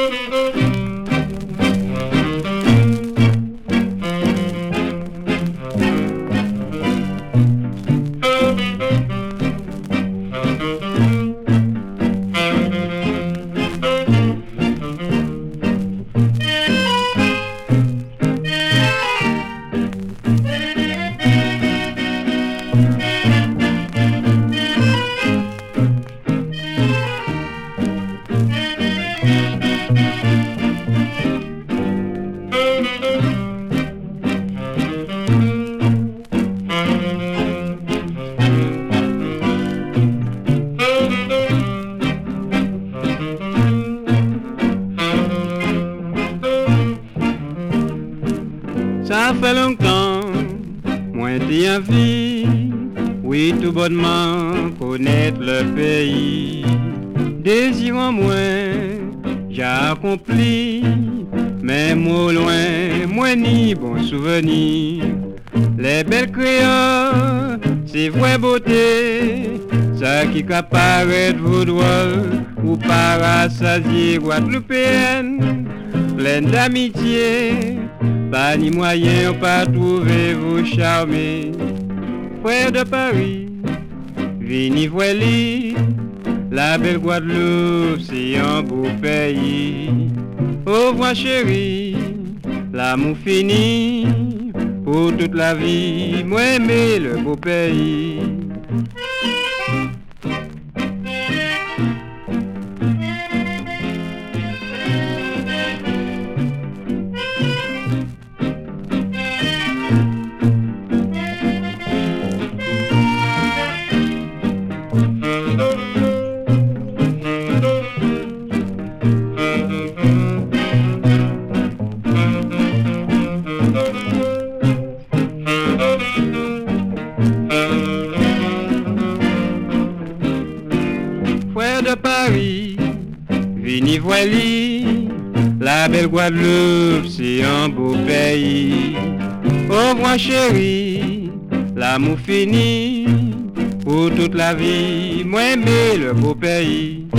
Ça fait longtemps, moi t'ai envie, oui tout bonnement connaître le pays. Désir en moi, j'ai accompli, mais moi loin, moi ni bon souvenir. Les belles créoles, c'est vraie beauté, ça qui apparaît de vos doigts, ou parasasier guadeloupéenne, pleine d'amitié. Pas ni moyen, pas trouver vous charmer. Frère de Paris, vini voili, la belle Guadeloupe, c'est un beau pays. Au revoir chérie, l'amour fini, pour toute la vie, moi aimer le beau pays. Frère de Paris, vini voili, la belle Guadeloupe, c'est un beau pays. Au revoir chérie, l'amour fini, pour toute la vie, moi aimer le beau pays.